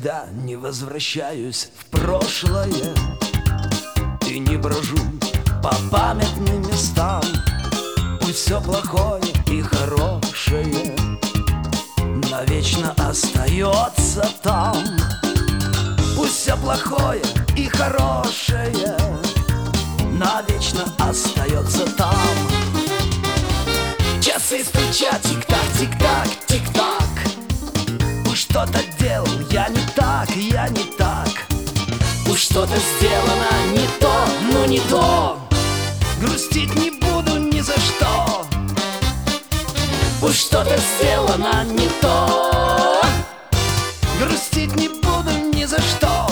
никогда не возвращаюсь в прошлое и не брожу по памятным местам. Пусть все плохое и хорошее навечно остается там. Пусть все плохое и хорошее навечно остается там. Часы стучат, тик-так, тик-так, тик-так. Уж что-то делал я не так, я не так. Уж что-то сделано не то, ну не то. Грустить не буду ни за что. Уж что-то сделано не то. Грустить не буду ни за что.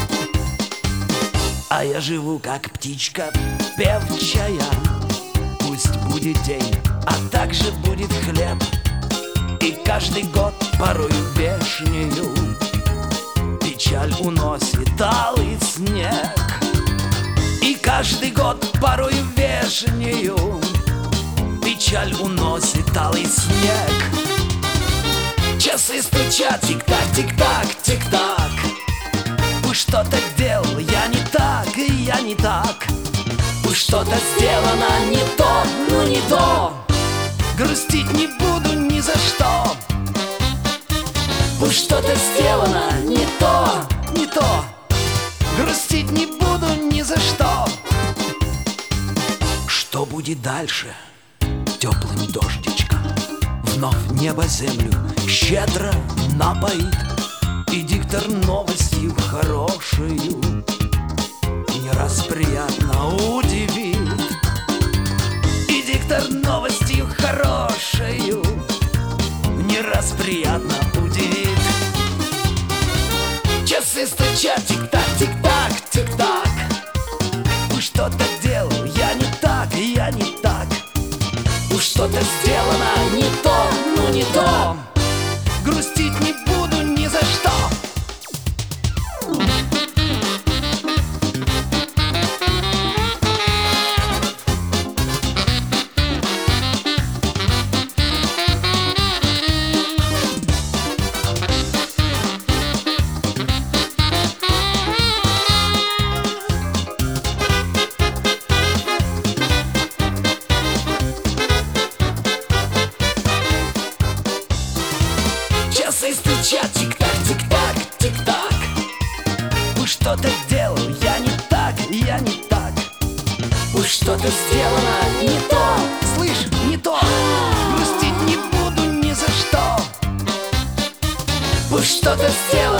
А я живу как птичка певчая. Пусть будет день, а также будет хлеб. И каждый год порою вешнею печаль уносит алый снег. И каждый год порою вешнею печаль уносит алый снег. Часы стучат, тик-так, тик-так, тик-так. Уж что-то делал я не так, и я не так. Уж что-то сделано не то, ну не то. Грустить не буду ни за что. Уж что-то сделано не то, не то. Грустить не буду ни за что. Что будет дальше? Теплым дождичком вновь небо землю щедро напоит. И диктор новостью хорошую не раз приятно удивит. И диктор новостью хорошую не раз приятно удивит. Часы стучат, тик-так, тик-так, тик-так. Уж что-то делал я не так, я не так. Уж что-то сделано не то, ну не то. Грустить не буду ни за что. Часы стучат, тик-так, тик-так, тик-так. Уж что-то делал я не так, я не так. Уж что-то сделано не то. Слышь, не то. Грустить не буду ни за что. Уж что-то сделано